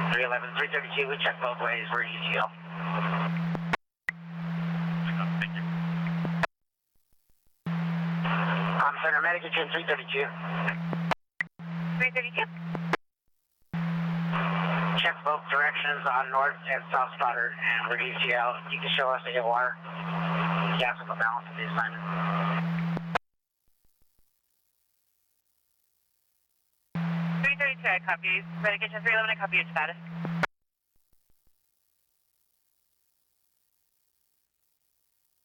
311, 332, we check both ways, we're ETL. Thank you. Center Medic, it's in 332. 332. Check both directions on North and South Stoddard, and we're ETL. You can show us the AOR. Gas with the balance of the assignment. 332, I copy. Medication 311, I copy your status.